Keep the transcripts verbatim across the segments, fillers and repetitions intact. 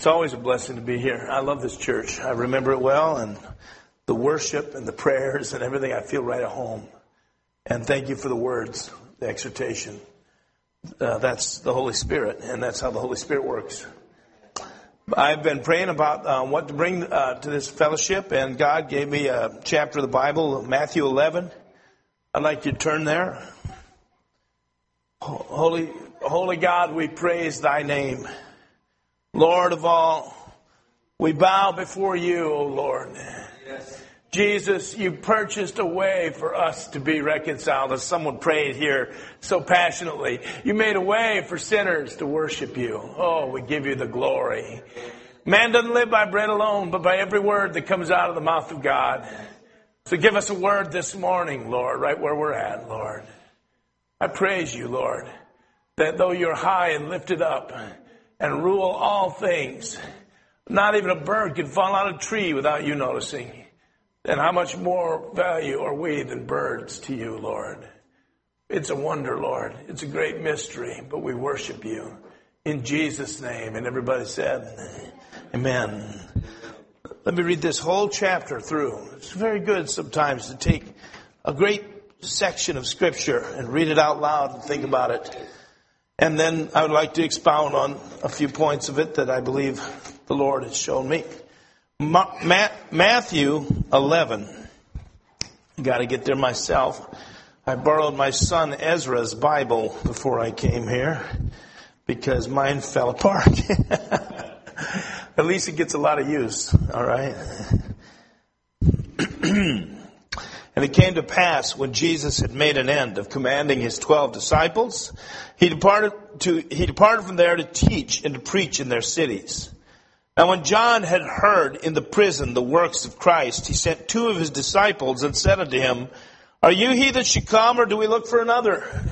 It's always a blessing to be here. I love this church. I remember it well, and the worship and the prayers and everything, I feel right at home. And thank you for the words, the exhortation. Uh, that's the Holy Spirit, and that's how the Holy Spirit works. I've been praying about uh, what to bring uh, to this fellowship, and God gave me a chapter of the Bible, Matthew eleven. I'd like you to turn there. Holy, Holy God, we praise thy name. Lord of all, we bow before you, O Lord. Yes. Jesus, you purchased a way for us to be reconciled. As someone prayed here so passionately, you made a way for sinners to worship you. Oh, we give you the glory. Man doesn't live by bread alone, but by every word that comes out of the mouth of God. So give us a word this morning, Lord, right where we're at, Lord. I praise you, Lord, that though you're high and lifted up and rule all things, not even a bird can fall out of a tree without you noticing. Then how much more value are we than birds to you, Lord? It's a wonder, Lord. It's a great mystery, but we worship you in Jesus' name. And everybody said, amen. Let me read this whole chapter through. It's very good sometimes to take a great section of Scripture and read it out loud and think about it. And then I would like to expound on a few points of it that I believe the Lord has shown me. Ma- Ma- Matthew eleven. Got to get there myself. I borrowed my son Ezra's Bible before I came here because mine fell apart. At least it gets a lot of use. All right. And it came to pass when Jesus had made an end of commanding his twelve disciples, he departed to he departed from there to teach and to preach in their cities. Now when John had heard in the prison the works of Christ, he sent two of his disciples and said unto him, Are you he that should come, or do we look for another?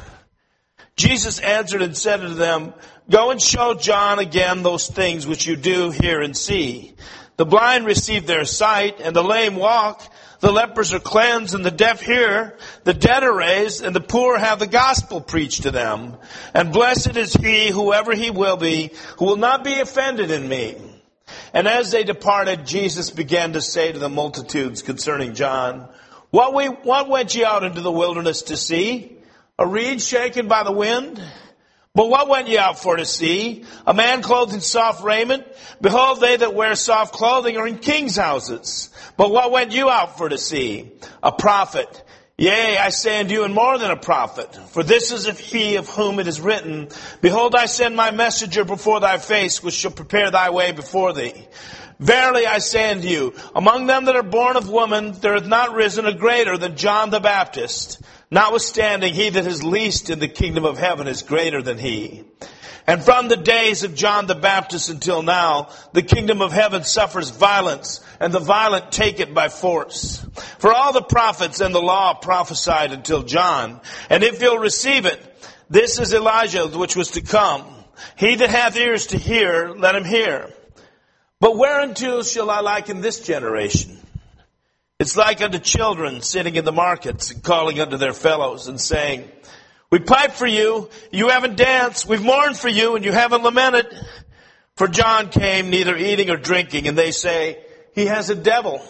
Jesus answered and said unto them, Go and show John again those things which you do hear and see. The blind receive their sight, and the lame walk. The lepers are cleansed, and the deaf hear. The dead are raised, and the poor have the gospel preached to them. And blessed is he, whoever he will be, who will not be offended in me. And as they departed, Jesus began to say to the multitudes concerning John, What, we, what went ye out into the wilderness to see? A reed shaken by the wind? But what went ye out for to see? A man clothed in soft raiment? Behold, they that wear soft clothing are in kings' houses. But what went you out for to see? A prophet. Yea, I say unto you, and more than a prophet. For this is of he of whom it is written, Behold, I send my messenger before thy face, which shall prepare thy way before thee. Verily I say unto you, among them that are born of woman, there hath not risen a greater than John the Baptist. Notwithstanding, he that is least in the kingdom of heaven is greater than he. And from the days of John the Baptist until now, the kingdom of heaven suffers violence, and the violent take it by force. For all the prophets and the law prophesied until John. And if you'll receive it, this is Elijah which was to come. He that hath ears to hear, let him hear. But whereunto shall I liken this generation? It's like unto children sitting in the markets and calling unto their fellows and saying, We piped for you, you haven't danced. We've mourned for you, and you haven't lamented. For John came neither eating or drinking, and they say, He has a devil.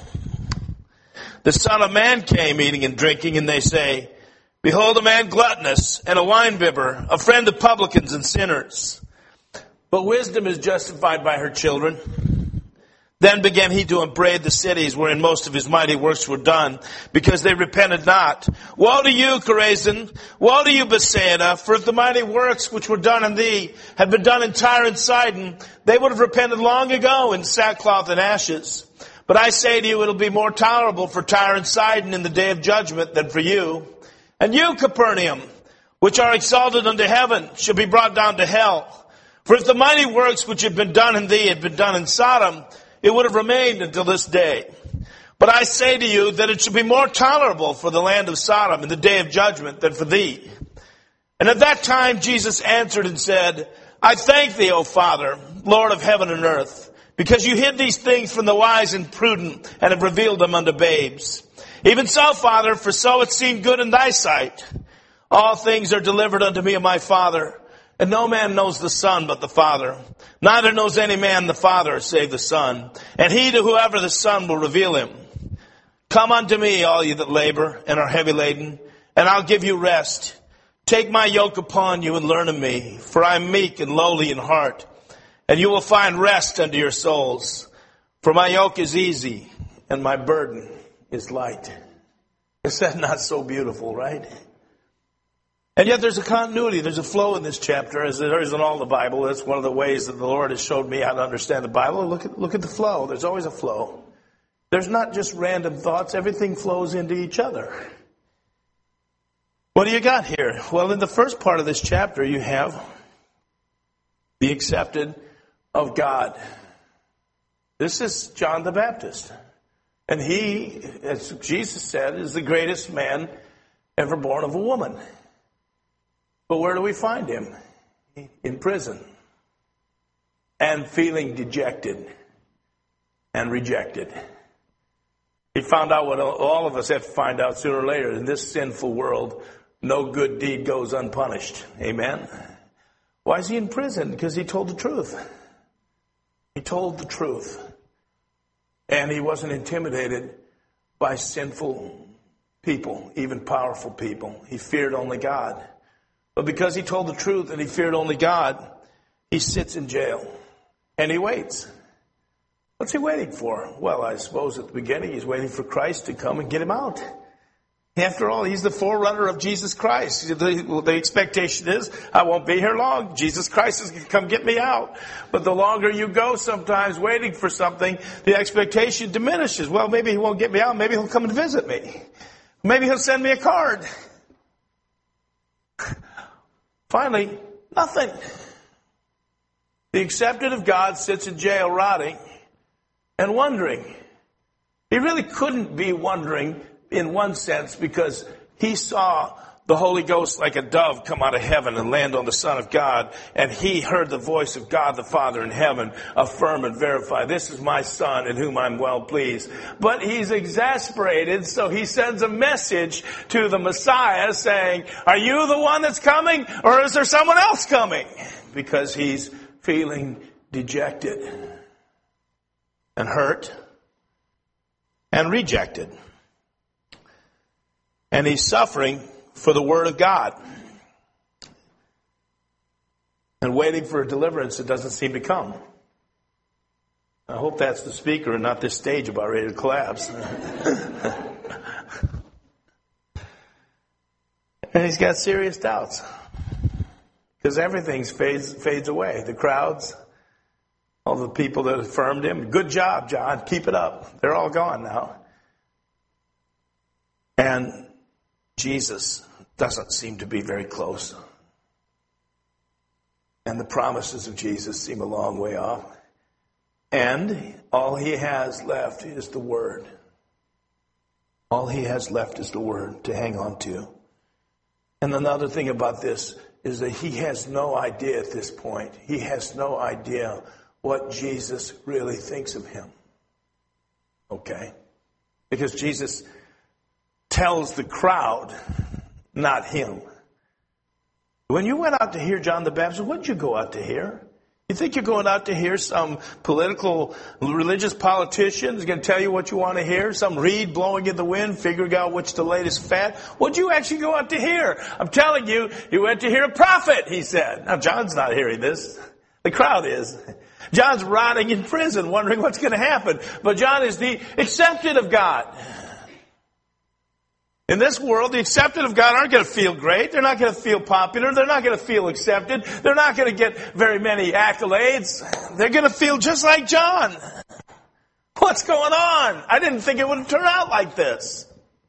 The Son of Man came eating and drinking, and they say, Behold a man gluttonous and a winebibber, a friend of publicans and sinners. But wisdom is justified by her children. Then began he to upbraid the cities wherein most of his mighty works were done, because they repented not. Woe to you, Chorazin! Woe to you, Bethsaida! For if the mighty works which were done in thee had been done in Tyre and Sidon, they would have repented long ago in sackcloth and ashes. But I say to you, it'll be more tolerable for Tyre and Sidon in the day of judgment than for you. And you, Capernaum, which are exalted unto heaven, shall be brought down to hell. For if the mighty works which have been done in thee had been done in Sodom, it would have remained until this day. But I say to you that it shall be more tolerable for the land of Sodom in the day of judgment than for thee. And at that time Jesus answered and said, I thank thee, O Father, Lord of heaven and earth, because you hid these things from the wise and prudent and have revealed them unto babes. Even so, Father, for so it seemed good in thy sight. All things are delivered unto me of my Father. And no man knows the Son but the Father. Neither knows any man the Father save the Son. And he to whoever the Son will reveal him. Come unto me, all you that labor and are heavy laden, and I'll give you rest. Take my yoke upon you and learn of me, for I am meek and lowly in heart, and you will find rest unto your souls. For my yoke is easy and my burden is light. Is that not so beautiful, right? And yet there's a continuity, there's a flow in this chapter, as there is in all the Bible. That's one of the ways that the Lord has showed me how to understand the Bible. Look at, look at the flow. There's always a flow. There's not just random thoughts. Everything flows into each other. What do you got here? Well, in the first part of this chapter, you have the accepted of God. This is John the Baptist. And he, as Jesus said, is the greatest man ever born of a woman. But where do we find him? In prison. And feeling dejected and rejected. He found out what all of us have to find out sooner or later. In this sinful world, no good deed goes unpunished. Amen? Why is he in prison? Because he told the truth. He told the truth. And he wasn't intimidated by sinful people, even powerful people. He feared only God. But because he told the truth and he feared only God, he sits in jail and he waits. What's he waiting for? Well, I suppose at the beginning he's waiting for Christ to come and get him out. After all, he's the forerunner of Jesus Christ. The, the expectation is, I won't be here long. Jesus Christ is going to come get me out. But the longer you go sometimes waiting for something, the expectation diminishes. Well, maybe he won't get me out. Maybe he'll come and visit me. Maybe he'll send me a card. Finally, nothing. The accepted of God sits in jail rotting and wondering. He really couldn't be wondering in one sense because he saw the Holy Ghost like a dove come out of heaven and land on the Son of God. And he heard the voice of God the Father in heaven affirm and verify, this is my Son in whom I'm well pleased. But he's exasperated, so he sends a message to the Messiah saying, are you the one that's coming or is there someone else coming? Because he's feeling dejected and hurt and rejected. And he's suffering for the Word of God. And waiting for a deliverance that doesn't seem to come. I hope that's the speaker and not this stage about ready to collapse. And he's got serious doubts. Because everything fades, fades away. The crowds, all the people that affirmed him. Good job, John. Keep it up. They're all gone now. And Jesus doesn't seem to be very close. And the promises of Jesus seem a long way off. And all he has left is the Word. All he has left is the Word to hang on to. And another thing about this is that he has no idea at this point. He has no idea what Jesus really thinks of him. Okay? Because Jesus tells the crowd, not him. When you went out to hear John the Baptist, what did you go out to hear? You think you're going out to hear some political, religious politician who's going to tell you what you want to hear? Some reed blowing in the wind, figuring out which the latest fad? What did you actually go out to hear? I'm telling you, you went to hear a prophet, he said. Now, John's not hearing this. The crowd is. John's rotting in prison, wondering what's going to happen. But John is the accepted of God. In this world, the accepted of God aren't going to feel great. They're not going to feel popular. They're not going to feel accepted. They're not going to get very many accolades. They're going to feel just like John. What's going on? I didn't think it would turn out like this.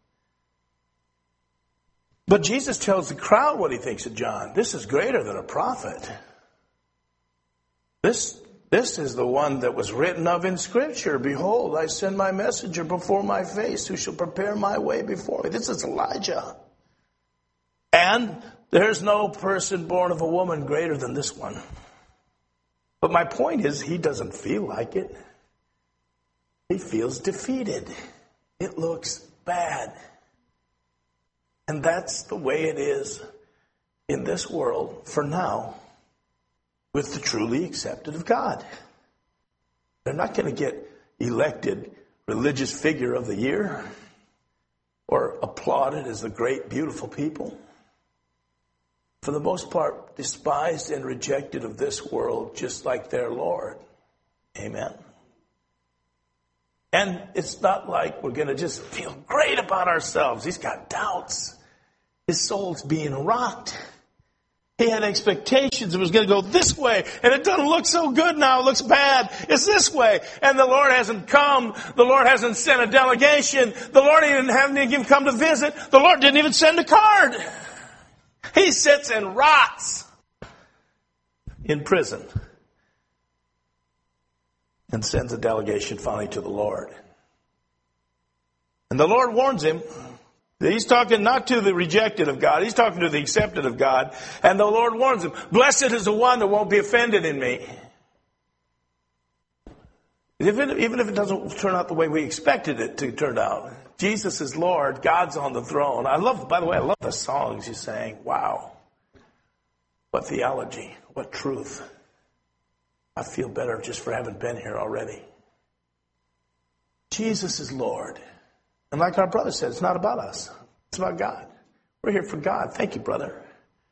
But Jesus tells the crowd what he thinks of John. This is greater than a prophet. This This is the one that was written of in Scripture. Behold, I send my messenger before my face who shall prepare my way before me. This is Elijah. And there's no person born of a woman greater than this one. But my point is, he doesn't feel like it. He feels defeated. It looks bad. And that's the way it is in this world for now. with the truly accepted of God. They're not going to get elected religious figure of the year or applauded as the great, beautiful people. For the most part, despised and rejected of this world, just like their Lord. Amen. And it's not like we're going to just feel great about ourselves. He's got doubts. His soul's being rocked. He had expectations. It was going to go this way. And it doesn't look so good now. It looks bad. It's this way. And the Lord hasn't come. The Lord hasn't sent a delegation. The Lord even hasn't even come to visit. The Lord didn't even send a card. He sits and rots in prison and sends a delegation finally to the Lord. And the Lord warns him. He's talking not to the rejected of God. He's talking to the accepted of God. And the Lord warns him, blessed is the one that won't be offended in me. Even, even if it doesn't turn out the way we expected it to turn out. Jesus is Lord. God's on the throne. I love, by the way, I love the songs you sang. Wow. What theology. What truth. I feel better just for having been here already. Jesus is Lord. And like our brother said, it's not about us. It's about God. We're here for God. Thank you, brother.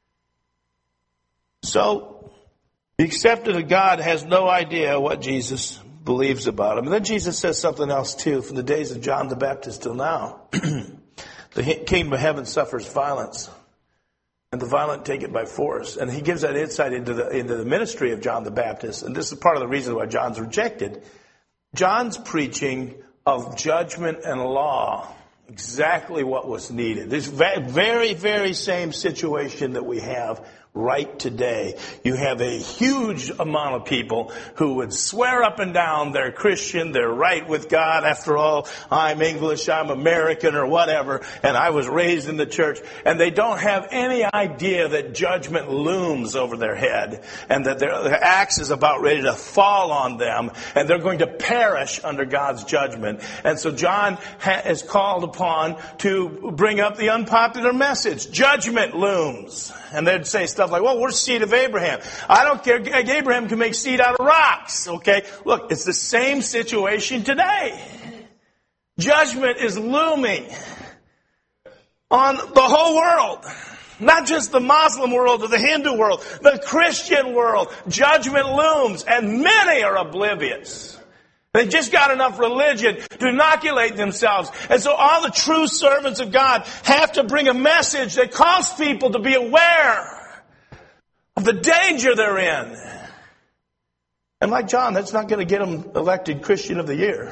So, the accepted of God has no idea what Jesus believes about him. And then Jesus says something else too. From the days of John the Baptist till now, the kingdom of heaven suffers violence, and the violent take it by force. And he gives that insight into the into the ministry of John the Baptist. And this is part of the reason why John's rejected. John's preaching of judgment and law, exactly what was needed. This very, very same situation that we have right today. You have a huge amount of people who would swear up and down they're Christian, they're right with God. After all, I'm English, I'm American or whatever, and I was raised in the church. And they don't have any idea that judgment looms over their head and that their, their axe is about ready to fall on them and they're going to perish under God's judgment. And so John ha- is called upon to bring up the unpopular message. Judgment looms. And they'd say stuff like, well, we're seed of Abraham. I don't care. Abraham can make seed out of rocks. Okay. Look, it's the same situation today. Judgment is looming on the whole world. Not just the Muslim world or the Hindu world, the Christian world. Judgment looms and many are oblivious. They just got enough religion to inoculate themselves. And so all the true servants of God have to bring a message that calls people to be aware of the danger they're in. And like John, that's not going to get them elected Christian of the year.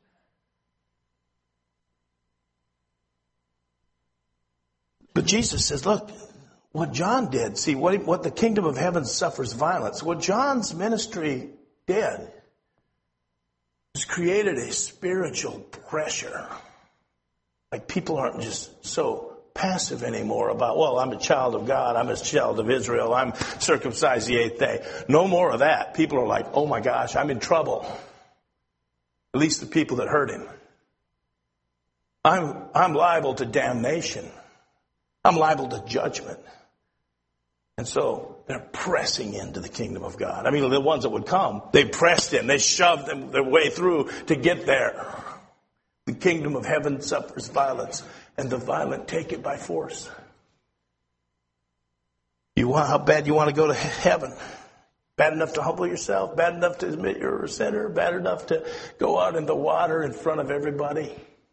But Jesus says, look, what John did, see, what, what the kingdom of heaven suffers violence. What John's ministry did has created a spiritual pressure. Like people aren't just so passive anymore about, well, I'm a child of God, I'm a child of Israel, I'm circumcised the eighth day. No more of that. People are like, oh my gosh, I'm in trouble. At least the people that hurt him. I'm, I'm liable to damnation. I'm liable to judgment. And so they're pressing into the kingdom of God. I mean, the ones that would come, they pressed in. They shoved them, their way through to get there. The kingdom of heaven suffers violence, and the violent take it by force. You want how bad you want to go to heaven? Bad enough to humble yourself? Bad enough to admit you're a sinner? Bad enough to go out in the water in front of everybody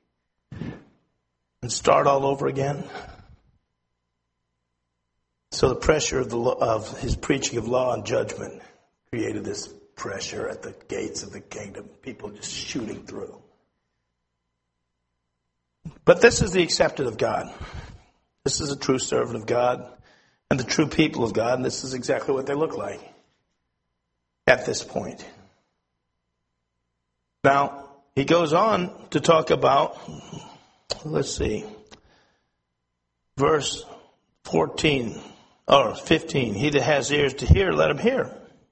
and start all over again? So the pressure of, the, of his preaching of law and judgment created this pressure at the gates of the kingdom. People just shooting through. But this is the accepted of God. This is a true servant of God and the true people of God. And this is exactly what they look like at this point. Now, he goes on to talk about, let's see, verse fourteen. Or fifteen, he that has ears to hear, let him hear.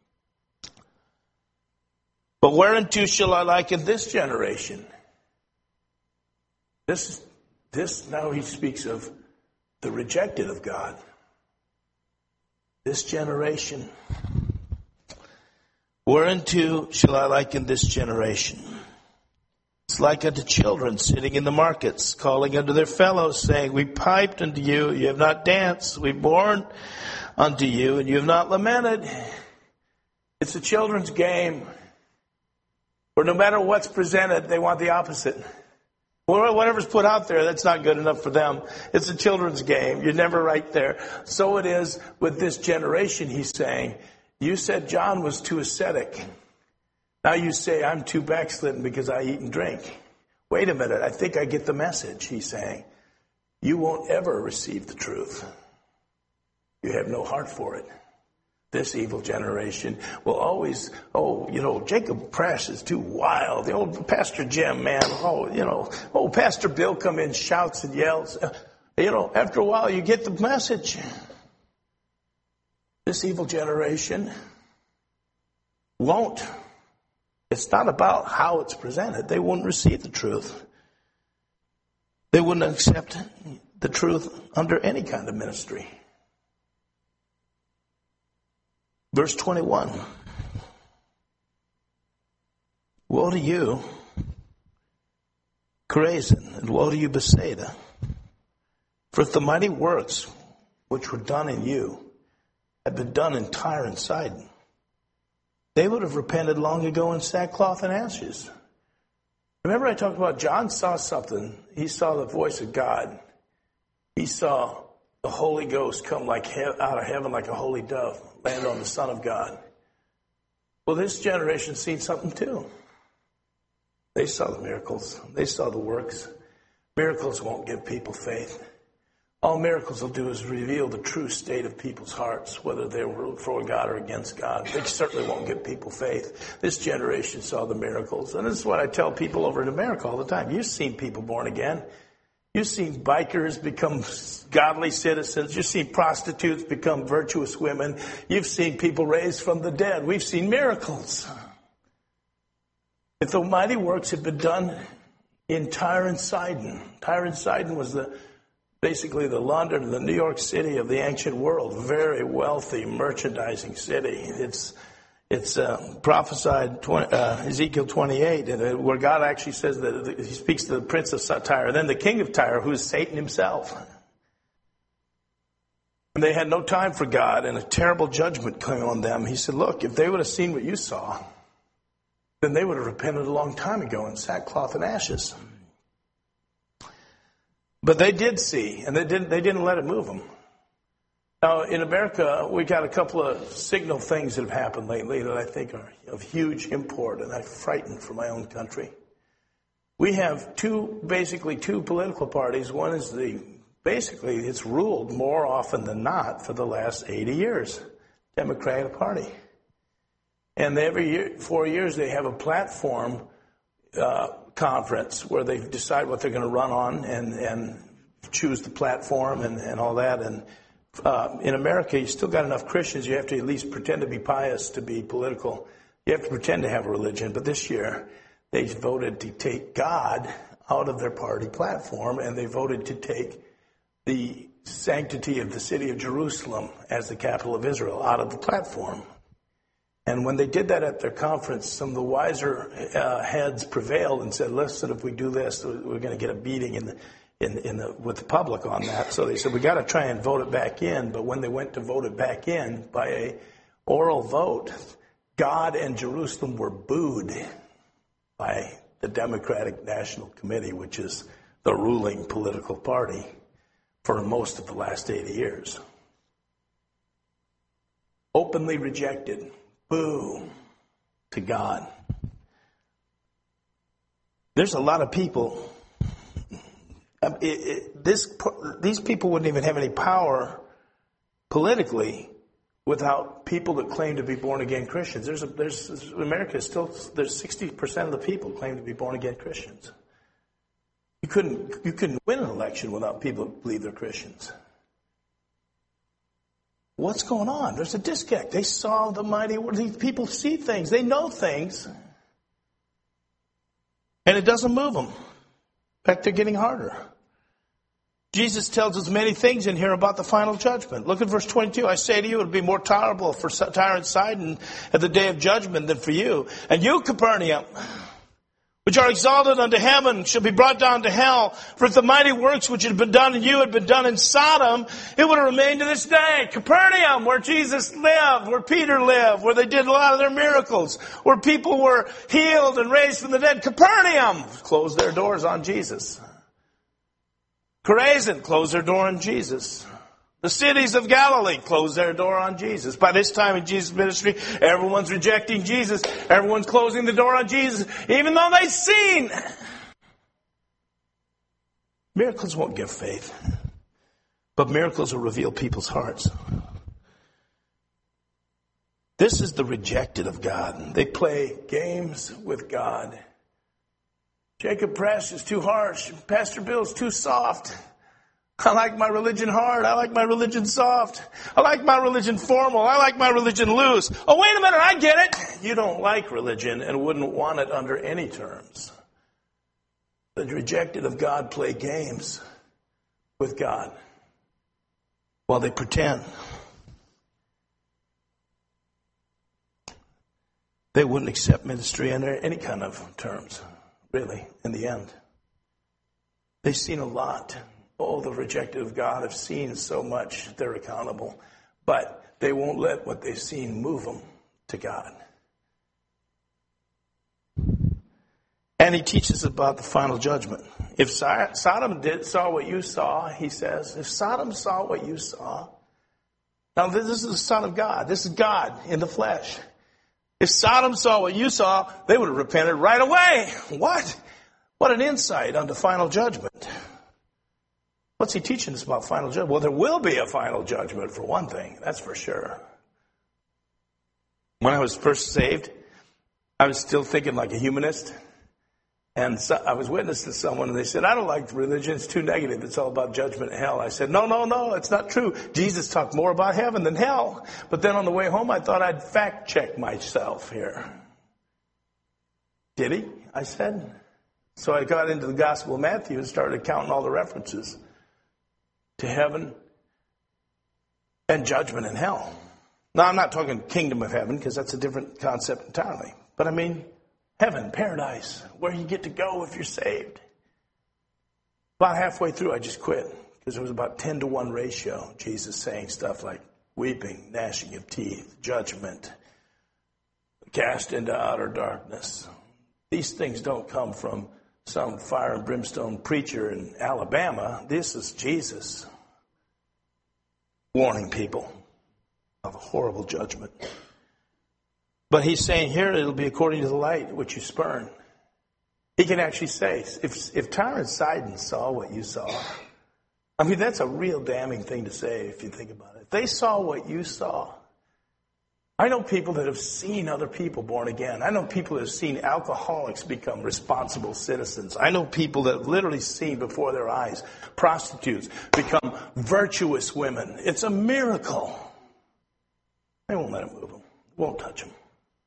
But whereunto shall I liken this generation? This, this, now he speaks of the rejected of God. This generation, Whereunto shall I liken this generation? It's like unto children sitting in the markets, calling unto their fellows, saying, We piped unto you, you have not danced. We mourned unto you, and you have not lamented. It's a children's game where no matter what's presented, they want the opposite. Whatever's put out there, that's not good enough for them. It's a children's game. You're never right there. So it is with this generation, he's saying. You said John was too ascetic. Now you say I'm too backslidden because I eat and drink. Wait a minute, I think I get the message, he's saying. You won't ever receive the truth. You have no heart for it. This evil generation will always, oh, you know, Jacob Prash is too wild. The old Pastor Jim, man, oh, you know, oh, Pastor Bill come in, shouts and yells. You know, after a while you get the message. This evil generation won't. It's not about how it's presented. They won't receive the truth. They wouldn't accept the truth under any kind of ministry. Verse twenty-one. Woe to you, Chorazin, and woe to you, Bethsaida. For if the mighty works which were done in you had been done in Tyre and Sidon, they would have repented long ago in sackcloth and ashes. Remember I talked about John saw something. He saw the voice of God. He saw the Holy Ghost come like he- out of heaven like a holy dove, land on the Son of God. Well, this generation's seen something too. They saw the miracles. They saw the works. Miracles won't give people faith. All miracles will do is reveal the true state of people's hearts, whether they were for God or against God. They certainly won't give people faith. This generation saw the miracles. And this is what I tell people over in America all the time. You've seen people born again. You've seen bikers become godly citizens. You've seen prostitutes become virtuous women. You've seen people raised from the dead. We've seen miracles. If the mighty works had been done in Tyre and Sidon, Tyre and Sidon was the basically the London, the New York City of the ancient world, very wealthy merchandising city. It's it's uh, prophesied twenty, uh, Ezekiel twenty-eight, and, uh, where God actually says that he speaks to the prince of Tyre, then the king of Tyre, who is Satan himself. And they had no time for God, and a terrible judgment came on them. He said, look, if they would have seen what you saw, then they would have repented a long time ago in sackcloth and ashes. But they did see, and they didn't, they didn't let it move them. Now, in America, we got a couple of signal things that have happened lately that I think are of huge import, and I'm frightened for my own country. We have two, basically two political parties. One is the, basically, it's ruled more often than not for the last eighty years, Democratic Party. And every year, four years, they have a platform uh, conference where they decide what they're going to run on and, and choose the platform and, and all that. And uh, in America, you still got enough Christians. You have to at least pretend to be pious to be political. You have to pretend to have a religion. But this year, they voted to take God out of their party platform, and they voted to take the sanctity of the city of Jerusalem as the capital of Israel out of the platform. And when they did that at their conference, some of the wiser uh, heads prevailed and said, listen, if we do this, we're going to get a beating in the, in, in the, with the public on that. So they said, we got to try and vote it back in. But when they went to vote it back in by a oral vote, God and Jerusalem were booed by the Democratic National Committee, which is the ruling political party for most of the last eighty years. Openly rejected. Boo to God. There's a lot of people. It, it, this these people wouldn't even have any power politically without people that claim to be born again Christians. There's a, there's America is still there's sixty percent of the people claim to be born again Christians. You couldn't you couldn't win an election without people that believe they're Christians. What's going on? There's a disconnect. They saw the mighty word. These people see things. They know things. And it doesn't move them. In fact, they're getting harder. Jesus tells us many things in here about the final judgment. Look at verse twenty-two. I say to you, it would be more tolerable for Tyre and Sidon at the day of judgment than for you. And you, Capernaum, which are exalted unto heaven, shall be brought down to hell. For if the mighty works which had been done in you had been done in Sodom, it would have remained to this day. Capernaum, where Jesus lived, where Peter lived, where they did a lot of their miracles, where people were healed and raised from the dead. Capernaum closed their doors on Jesus. Chorazin closed their door on Jesus. The cities of Galilee closed their door on Jesus. By this time in Jesus' ministry, everyone's rejecting Jesus. Everyone's closing the door on Jesus, even though they've seen. Miracles won't give faith, but miracles will reveal people's hearts. This is the rejected of God. They play games with God. Jacob Press is too harsh. Pastor Bill's too soft. I like my religion hard. I like my religion soft. I like my religion formal. I like my religion loose. Oh, wait a minute. I get it. You don't like religion and wouldn't want it under any terms. The rejected of God play games with God while they pretend. They wouldn't accept ministry under any kind of terms. Really, in the end. They've seen a lot. Oh, the rejected of God have seen so much. They're accountable. But they won't let what they've seen move them to God. And he teaches about the final judgment. If Sodom did saw what you saw, he says, if Sodom saw what you saw. Now, this is the Son of God. This is God in the flesh. If Sodom saw what you saw, they would have repented right away. What? What an insight on the final judgment. What's he teaching us about final judgment? Well, there will be a final judgment for one thing. That's for sure. When I was first saved, I was still thinking like a humanist. And so I was witnessing to someone, and they said, I don't like religion. It's too negative. It's all about judgment and hell. I said, no, no, no, it's not true. Jesus talked more about heaven than hell. But then on the way home, I thought I'd fact check myself here. Did he? I said. So I got into the Gospel of Matthew and started counting all the references to heaven and judgment and hell. Now, I'm not talking kingdom of heaven, because that's a different concept entirely. But I mean, heaven, paradise, where you get to go if you're saved. About halfway through, I just quit, because it was about ten to one ratio. Jesus saying stuff like weeping, gnashing of teeth, judgment, cast into outer darkness. These things don't come from some fire and brimstone preacher in Alabama. This is Jesus warning people of a horrible judgment. But he's saying here it'll be according to the light which you spurn. He can actually say, if if Tyre and Sidon saw what you saw, I mean, that's a real damning thing to say if you think about it. If they saw what you saw. I know people that have seen other people born again. I know people that have seen alcoholics become responsible citizens. I know people that have literally seen before their eyes prostitutes become virtuous women. It's a miracle. They won't let it move them. Won't touch them.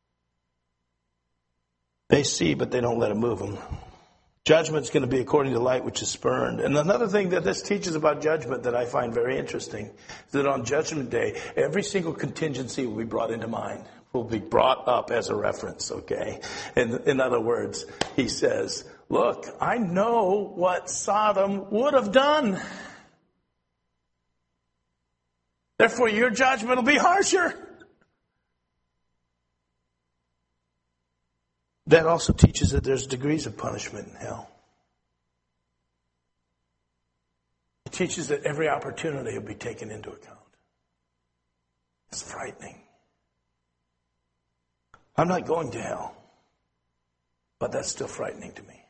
They see, but they don't let it move them. Judgment's going to be according to light which is spurned. And another thing that this teaches about judgment that I find very interesting is that on Judgment Day, every single contingency will be brought into mind, will be brought up as a reference, okay? In, in other words, he says, look, I know what Sodom would have done. Therefore, your judgment will be harsher. That also teaches that there's degrees of punishment in hell. It teaches that every opportunity will be taken into account. It's frightening. I'm not going to hell, but that's still frightening to me.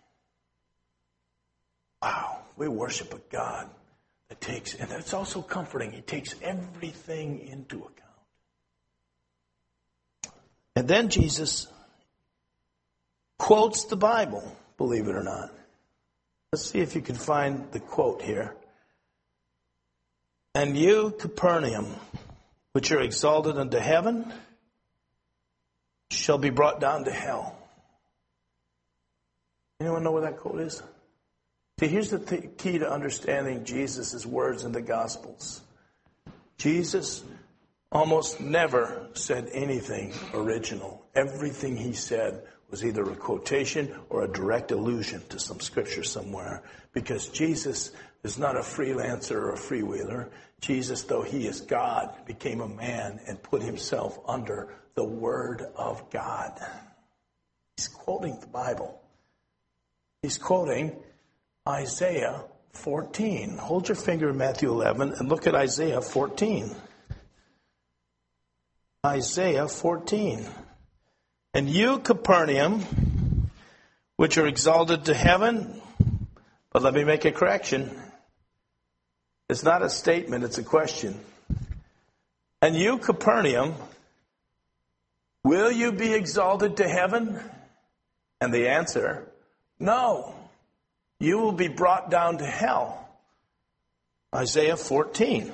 Wow, we worship a God that takes, and it's also comforting, he takes everything into account. And then Jesus quotes the Bible, believe it or not. Let's see if you can find the quote here. And you, Capernaum, which are exalted unto heaven, shall be brought down to hell. Anyone know where that quote is? See, here's the th- key to understanding Jesus' words in the Gospels. Jesus almost never said anything original. Everything he said was either a quotation or a direct allusion to some scripture somewhere. Because Jesus is not a freelancer or a freewheeler. Jesus, though he is God, became a man and put himself under the Word of God. He's quoting the Bible. He's quoting Isaiah fourteen. Hold your finger in Matthew eleven and look at Isaiah fourteen. Isaiah fourteen. And you, Capernaum, which are exalted to heaven, but let me make a correction. It's not a statement, it's a question. And you, Capernaum, will you be exalted to heaven? And the answer, no. You will be brought down to hell. Isaiah fourteen.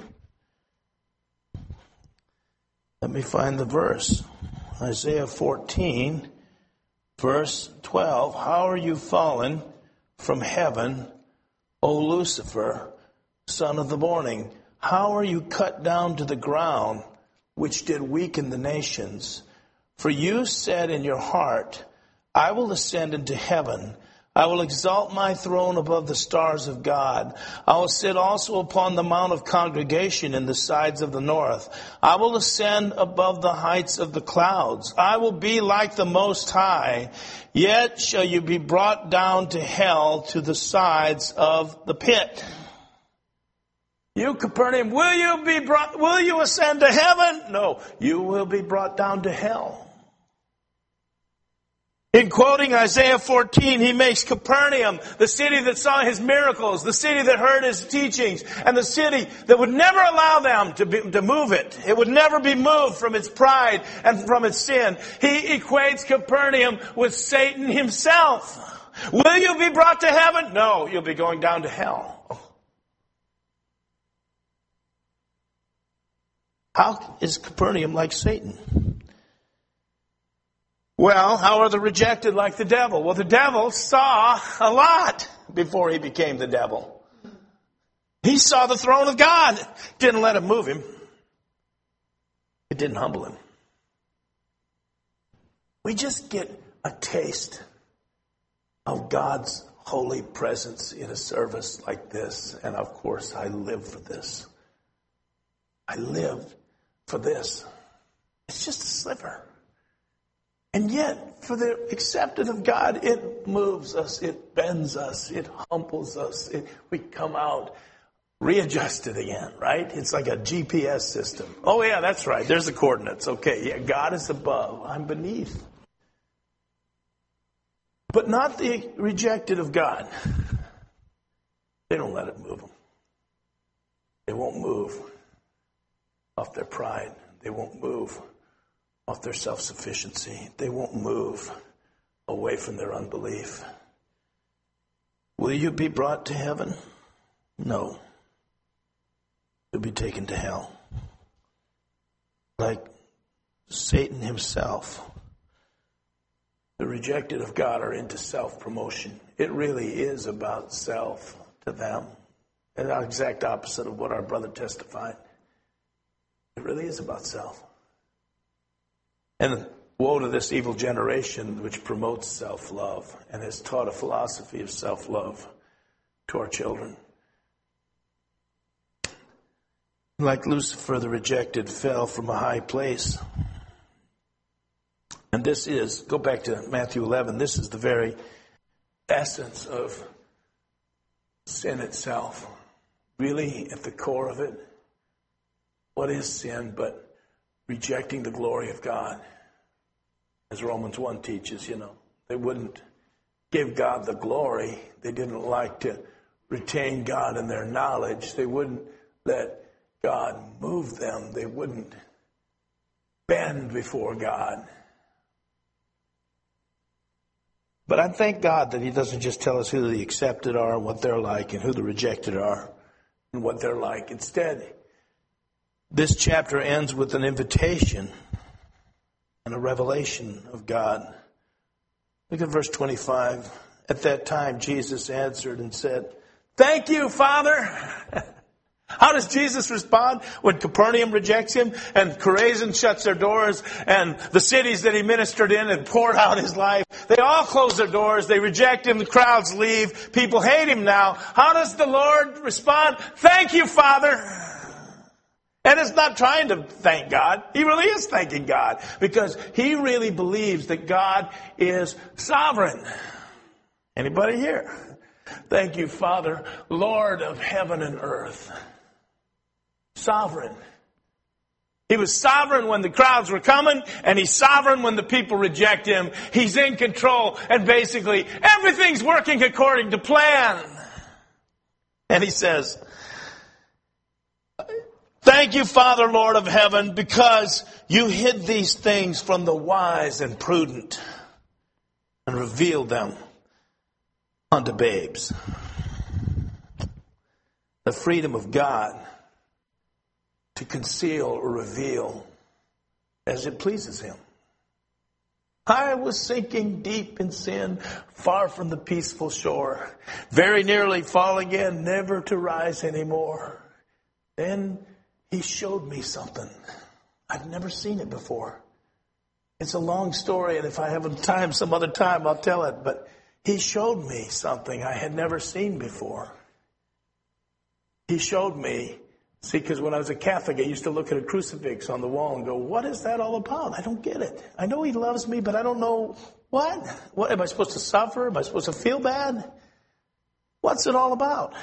Let me find the verse. Isaiah fourteen, verse twelve. How are you fallen from heaven, O Lucifer, son of the morning? How are you cut down to the ground, which did weaken the nations? For you said in your heart, I will ascend into heaven. I will exalt my throne above the stars of God. I will sit also upon the mount of congregation in the sides of the north. I will ascend above the heights of the clouds. I will be like the Most High. Yet shall you be brought down to hell, to the sides of the pit. You, Capernaum, will you be brought, will you ascend to heaven? No, you will be brought down to hell. In quoting Isaiah fourteen, he makes Capernaum the city that saw his miracles, the city that heard his teachings, and the city that would never allow them to, be, to move it. It would never be moved from its pride and from its sin. He equates Capernaum with Satan himself. Will you be brought to heaven? No, you'll be going down to hell. How is Capernaum like Satan? Well, how are the rejected like the devil? Well, the devil saw a lot before he became the devil. He saw the throne of God. Didn't let him move him. It didn't humble him. We just get a taste of God's holy presence in a service like this. And of course, I live for this. I live for this. It's just a sliver. And yet, for the acceptance of God, it moves us, it bends us, it humbles us. It, we come out readjusted again, right? It's like a G P S system. Oh yeah, that's right. There's the coordinates. Okay, yeah, God is above. I'm beneath. But not the rejected of God. They don't let it move them. They won't move off their pride. They won't move off their self-sufficiency. They won't move away from their unbelief. Will you be brought to heaven? No. You'll be taken to hell. Like Satan himself. The rejected of God are into self-promotion. It really is about self to them. And the exact opposite of what our brother testified. It really is about self. And woe to this evil generation which promotes self-love and has taught a philosophy of self-love to our children. Like Lucifer, the rejected fell from a high place. And this is, go back to Matthew eleven, this is the very essence of sin itself. Really, at the core of it, what is sin but rejecting the glory of God? As Romans one teaches, you know, they wouldn't give God the glory. They didn't like to retain God in their knowledge. They wouldn't let God move them. They wouldn't bend before God. But I thank God that he doesn't just tell us who the accepted are and what they're like and who the rejected are and what they're like. Instead, this chapter ends with an invitation and a revelation of God. Look at verse twenty-five. At that time, Jesus answered and said, "Thank you, Father." How does Jesus respond when Capernaum rejects him and Chorazin shuts their doors and the cities that he ministered in and poured out his life? They all close their doors. They reject him. The crowds leave. People hate him now. How does the Lord respond? "Thank you, Father." And it's not trying to thank God. He really is thanking God because he really believes that God is sovereign. Anybody here? "Thank you, Father, Lord of heaven and earth." Sovereign. He was sovereign when the crowds were coming, and he's sovereign when the people reject him. He's in control, and basically everything's working according to plan. And he says, "Thank you, Father, Lord of heaven, because you hid these things from the wise and prudent and revealed them unto babes." The freedom of God to conceal or reveal as it pleases him. "I was sinking deep in sin, far from the peaceful shore, very nearly falling in, never to rise anymore. Then he showed me something. I've never seen it before. It's a long story, and if I have time, some other time, I'll tell it. But he showed me something I had never seen before. He showed me, see, because when I was a Catholic, I used to look at a crucifix on the wall and go, what is that all about? I don't get it. I know he loves me, but I don't know what. What am I supposed to suffer? Am I supposed to feel bad? What's it all about?"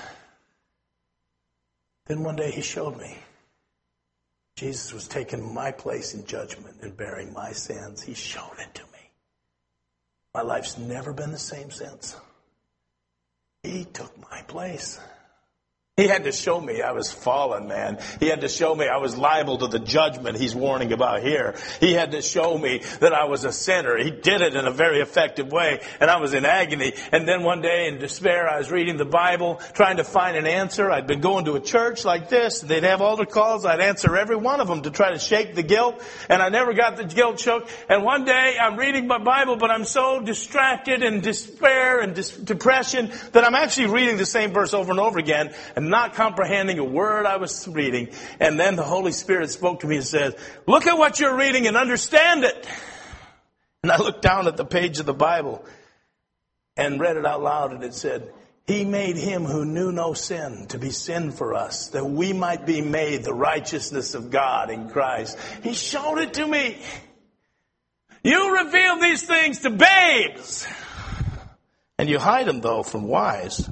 Then one day he showed me. Jesus was taking my place in judgment and bearing my sins. He showed it to me. My life's never been the same since. He took my place. He had to show me I was fallen, man. He had to show me I was liable to the judgment he's warning about here. He had to show me that I was a sinner. He did it in a very effective way, and I was in agony. And then one day in despair, I was reading the Bible, trying to find an answer. I'd been going to a church like this. They'd have altar calls. I'd answer every one of them to try to shake the guilt, and I never got the guilt shook. And one day, I'm reading my Bible, but I'm so distracted and despair and dis- depression that I'm actually reading the same verse over and over again, and not comprehending a word I was reading. And then the Holy Spirit spoke to me and said, look at what you're reading and understand it. And I looked down at the page of the Bible and read it out loud, and it said, He made him who knew no sin to be sin for us, that we might be made the righteousness of God in Christ. He showed it to me. You reveal these things to babes, and you hide them, though, from wise.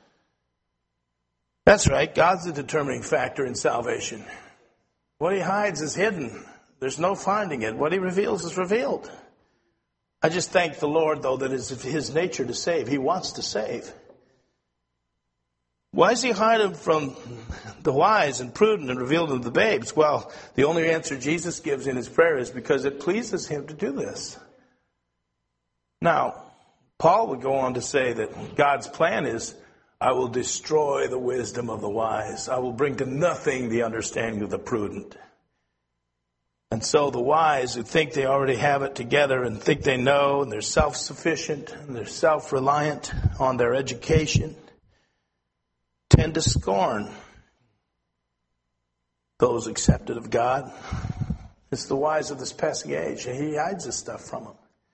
That's right. God's the determining factor in salvation. What he hides is hidden. There's no finding it. What he reveals is revealed. I just thank the Lord, though, that it's his nature to save. He wants to save. Why does he hide them from the wise and prudent and reveal them to the babes? Well, the only answer Jesus gives in his prayer is because it pleases him to do this. Now, Paul would go on to say that God's plan is, I will destroy the wisdom of the wise. I will bring to nothing the understanding of the prudent. And so the wise who think they already have it together and think they know, and they're self-sufficient and they're self-reliant on their education, tend to scorn those accepted of God. It's the wise of this passing age. He hides this stuff from them.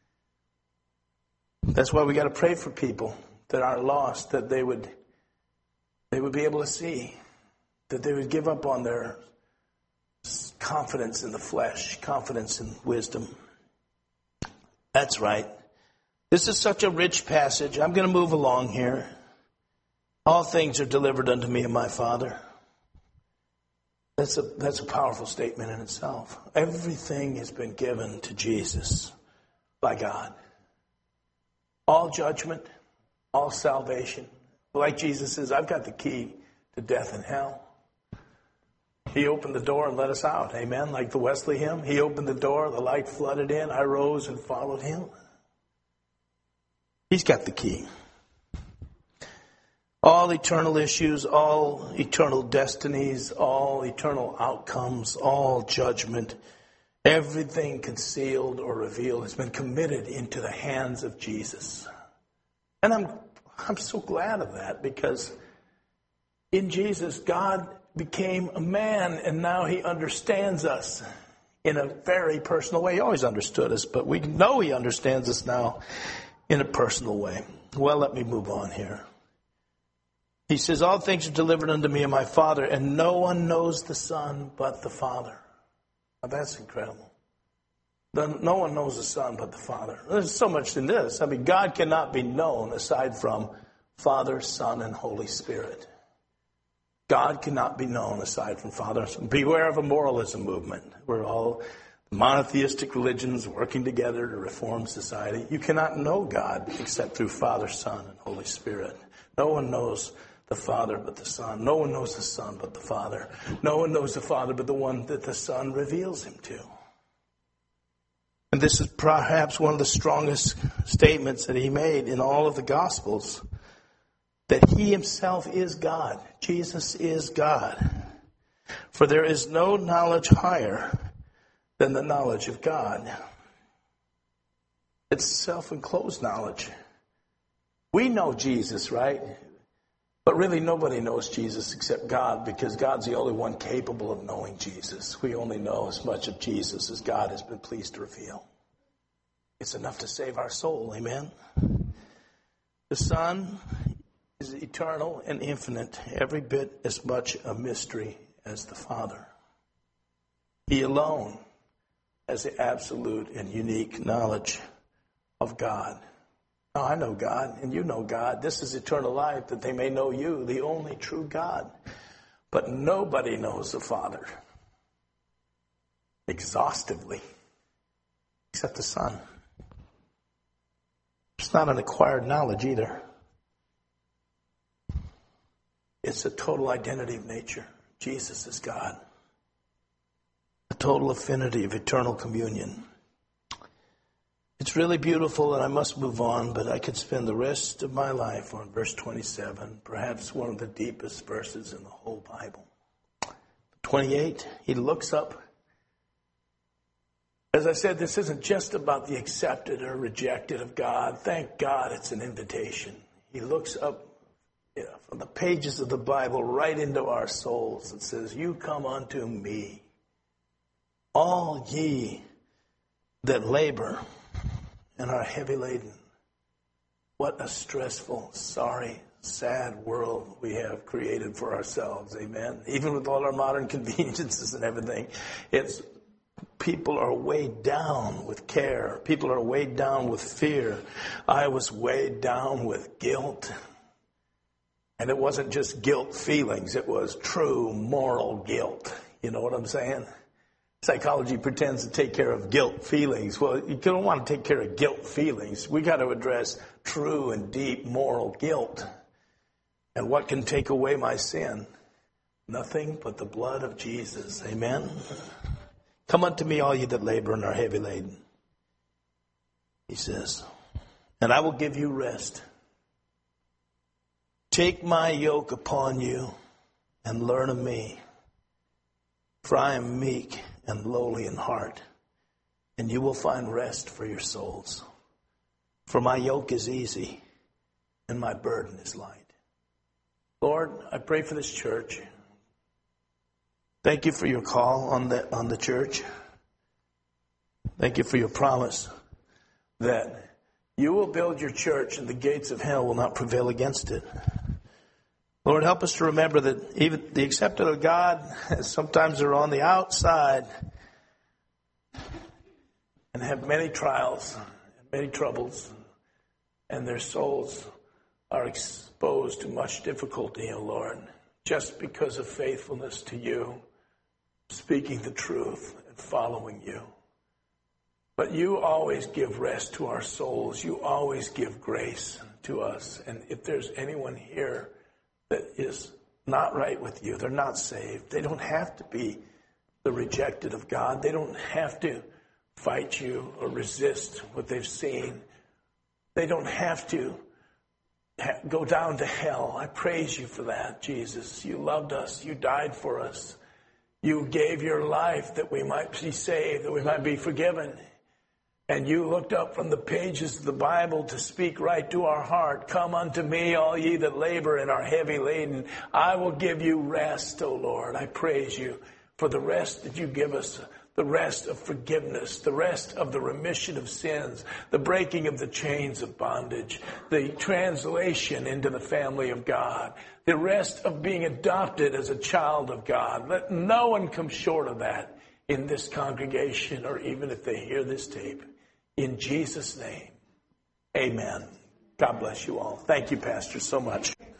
That's why we got to pray for people that aren't lost, that they would they would be able to see, that they would give up on their confidence in the flesh, confidence in wisdom. That's right. This is such a rich passage. I'm going to move along here. All things are delivered unto me of my Father. That's a, that's a powerful statement in itself. Everything has been given to Jesus by God. All judgment, all salvation. Like Jesus says, I've got the key to death and hell. He opened the door and let us out. Amen. Like the Wesley hymn. He opened the door, the light flooded in. I rose and followed him. He's got the key. All eternal issues, all eternal destinies, all eternal outcomes, all judgment, everything concealed or revealed has been committed into the hands of Jesus. And I'm I'm so glad of that, because in Jesus, God became a man, and now he understands us in a very personal way. He always understood us, but we know he understands us now in a personal way. Well, let me move on here. He says, all things are delivered unto me of my Father, and no one knows the Son but the Father. Now, that's incredible. No one knows the Son but the Father. There's so much in this. I mean, God cannot be known aside from Father, Son, and Holy Spirit. God cannot be known aside from Father. Beware of a moralism movement. We're all monotheistic religions working together to reform society. You cannot know God except through Father, Son, and Holy Spirit. No one knows the Father but the Son. No one knows the Son but the Father. No one knows the Father but the one that the Son reveals him to. And this is perhaps one of the strongest statements that he made in all of the Gospels, that he himself is God. Jesus is God. For there is no knowledge higher than the knowledge of God. It's self-enclosed knowledge. We know Jesus, right? But really nobody knows Jesus except God, because God's the only one capable of knowing Jesus. We only know as much of Jesus as God has been pleased to reveal. It's enough to save our soul, amen? The Son is eternal and infinite, every bit as much a mystery as the Father. He alone has the absolute and unique knowledge of God. Now, I know God, and you know God. This is eternal life, that they may know you, the only true God. But nobody knows the Father exhaustively except the Son. It's not an acquired knowledge either. It's a total identity of nature. Jesus is God. A total affinity of eternal communion. It's really beautiful, and I must move on, but I could spend the rest of my life on verse twenty-seven, perhaps one of the deepest verses in the whole Bible. twenty-eight, he looks up. As I said, this isn't just about the accepted or rejected of God. Thank God it's an invitation. He looks up, you know, from the pages of the Bible right into our souls. It says, you come unto me, all ye that labor and are heavy laden. What a stressful, sorry, sad world we have created for ourselves. Amen. Even with all our modern conveniences and everything, it's people are weighed down with care. People are weighed down with fear. I was weighed down with guilt. And it wasn't just guilt feelings. It was true moral guilt. You know what I'm saying? Psychology pretends to take care of guilt feelings. Well, you don't want to take care of guilt feelings. We got to address true and deep moral guilt. And what can take away my sin? Nothing but the blood of Jesus. Amen? Come unto me, all you that labor and are heavy laden. He says, and I will give you rest. Take my yoke upon you and learn of me. For I am meek and lowly in heart, and you will find rest for your souls. For my yoke is easy, and my burden is light. Lord, I pray for this church. Thank you for your call on the, on the church. Thank you for your promise that you will build your church and the gates of hell will not prevail against it. Lord, help us to remember that even the accepted of God sometimes are on the outside and have many trials, many troubles, and their souls are exposed to much difficulty, O Lord, just because of faithfulness to you, speaking the truth and following you. But you always give rest to our souls. You always give grace to us. And if there's anyone here that is not right with you, they're not saved, they don't have to be the rejected of God. They don't have to fight you or resist what they've seen. They don't have to ha- go down to hell. I praise you for that, Jesus. You loved us. You died for us. You gave your life that we might be saved, that we might be forgiven. And you looked up from the pages of the Bible to speak right to our heart. Come unto me, all ye that labor and are heavy laden. I will give you rest, O Lord. I praise you for the rest that you give us, the rest of forgiveness, the rest of the remission of sins, the breaking of the chains of bondage, the translation into the family of God, the rest of being adopted as a child of God. Let no one come short of that in this congregation or even if they hear this tape. In Jesus' name, amen. God bless you all. Thank you, Pastor, so much.